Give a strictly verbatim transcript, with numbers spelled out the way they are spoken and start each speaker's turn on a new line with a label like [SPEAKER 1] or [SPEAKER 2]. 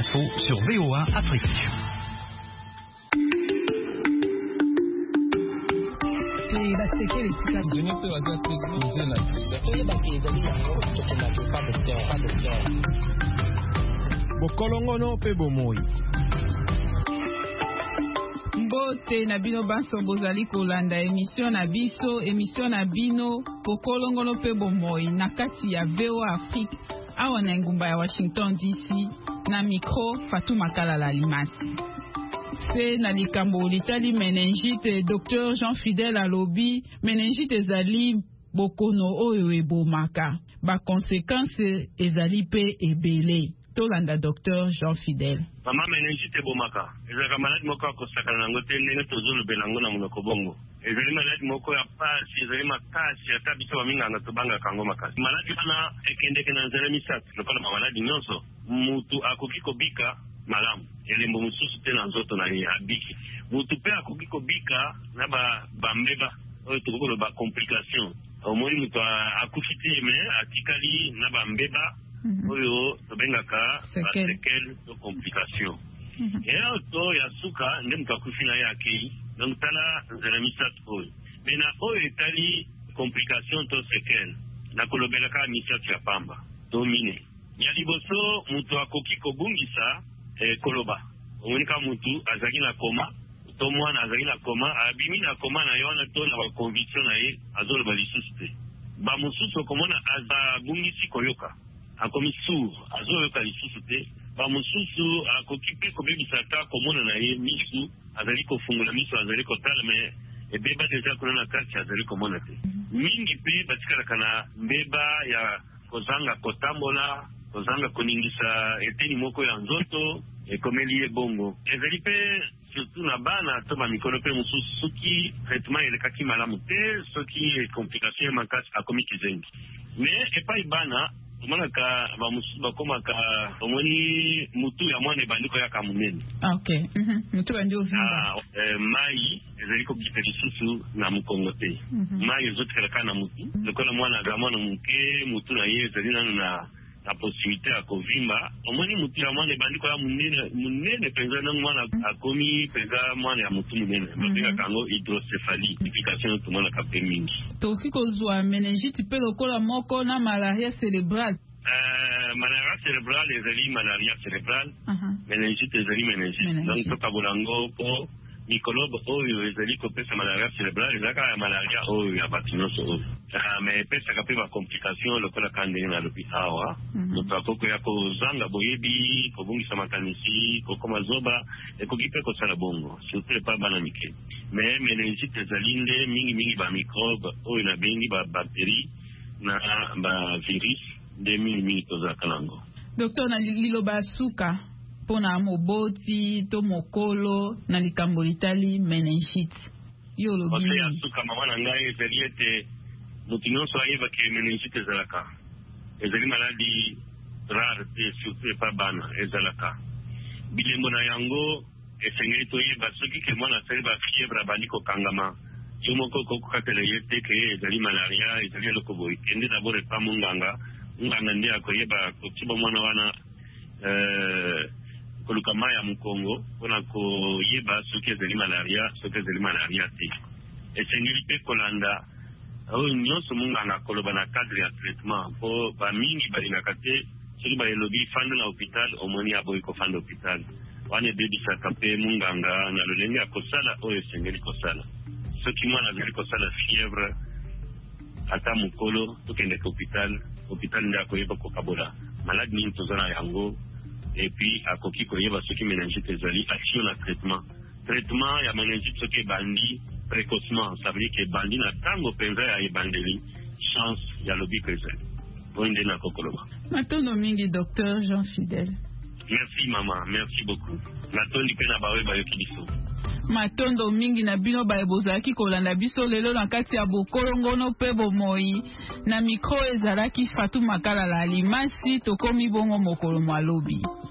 [SPEAKER 1] Info sur V O A Afrique.
[SPEAKER 2] Bokolongono pe bomoi.
[SPEAKER 3] Mbote na bino baso bozali kolanda émission na biso émission na bino Bokolongono pe bomoi na kati ya V O A Afrique awa na ngumba ya Washington D C na micro Fatou Makala la Limasi. C'est na likambo litali meningite Docteur Jean Fidèle alobi meningite ezali bokono oyo ebomaka ba conséquences ezali pe ebele. Tolanda Docteur Jean Fidèle.
[SPEAKER 4] Mama meningite bomaka ezaka maladi moko akosakana nango te ndenge tozolobela yango na monoko bongo. Ezali maladi moko ya pasi ezali makasi ata biso baminganga tobangaka yango makasi. Maladi wana ekendeke na nzela misato lokola maladi nyonso mutu akoki kobika malamu elembo mosusu te na nzoto na ye abiki mutu mpe akoki kobika na bambeba oyo tokokoloba complication omoni mutu akufi te me atikali na bambeba oyo tobengaka basekele to complication eyo to ya suka nde mutu akufi na ye akei donc tala nzela misato oyo me na oyo etali complication to sekele nakolobelaka misato ya pamba to mine ya liboso mutu akoki kobungisa Eh, koloba omonika mutu azaki na koma to mwana azaki na koma abimi na koma na yona to na conviction na ye azoloba lisusu te ba mususu okomona azabungisi koyoka akomi sourd azoyoka lisusu te ba mususu akoki pe kobebisa ata komona na ye misu azali kofungola misu azali kotala me ebeba deja kuna na kati azali komona te mingi pe batikalaka na mbeba ya kozanga kotambola kozanga koningisa eteni moko ya nzoto ekomeli ye bongo ezali pe surtout na bana to bamikolo mpe mosusu soki traitement elekaki malamu te soki complication ya makasi akomi kizengi me epai bana omonaka bamosusu bakomaka omoni mutu ya mwana ebandi koyaka monene
[SPEAKER 3] okay mutu bandi ovimba
[SPEAKER 4] mai ezali kokita lisusu na mokongo te mai ezotikalaka na mutu lokola mwana aga mwana moke mutu na ye ezali nano na la possibilité ya kovimba omoni mutu ya mwana ebandi koya munene munene penza nango mwana akomi penza mwana ya mutu munene babengaka yango hydrocéphalie implication tomonaka pe mingi
[SPEAKER 3] tokoki kozwa meningite mpe lokola moko na malaria cérébrale.
[SPEAKER 4] Malaria cérébrale ezali malaria cérébrale meningite ezali meningite donc tokabola yango mpo mikolobe oyo ezali kopesa malaria cérébrale ezalaka ya malaria oyo ya bato nyonso oyo me epesaka mpe bacomplication lokola ka ndenge na lobi awa moto akoko ya kozanga boyebi kobungisa makanisi kokoma zoba ekoki mpe kosala bongo surtout epa bana mike me meningite ezali nde mingimingi bamicrobe oyo nabengi babactérie na bavirus nde mingimingi tozalaka nango.
[SPEAKER 3] Docteur na liloba suka pona moboti to mokolo na likambo litali meningite yo lobi
[SPEAKER 4] ote ya suka mama na ngai ezali ete mutu nyonso ayeba ke meningite ezalaka ezali maladi rare te surtout epa bana ezalaka bilembo na yango esengeli toyeba soki ke mwana asali bafievre abandi kokangama yo moko kokokatela ye te ke ezali malaria ezali eloko boye kende dabord epa monganga nganga nde akoyeba kotiba mwana wana koluka mai ya mokongo mpona koyeba soki ezali malaria soki ezali malaria te esengeli mpe kolanda oyo nyonso monganga koloba na cadre ya traitement mpo bamingi balingaka te soki baelobi fanda na hôpital omoni aboyi kofanda hôpital wana ebebisaka mpe monganga na lolenge ya kosala oyo esengeli kosala soki mwana azali kosala fièvre ata mokolo tokendeka hôpital hôpital nde akoyeba kokabola maladi nini toza na yango epuis akoki koyeba soki meningite ezali action na traitement traitement ya meningite soki ebandi précocement ça veut dire ke ebandi na ntango mpenza ya ebandeli chance ya lobiko ezali oyo nde nakokoloba.
[SPEAKER 3] Matondo mingi Docteur Jean Fidèle.
[SPEAKER 4] Merci mama, merci beaucoup. Natondi mpe na bawe bayoki biso.
[SPEAKER 3] Matondo mingi na bino baye bozalaki kolanda biso lelo na kati ya bokolongono mpe bomoi na mikro ezalaki Fatou Makala la Limasi tokomi bongo mokolo mwalobi.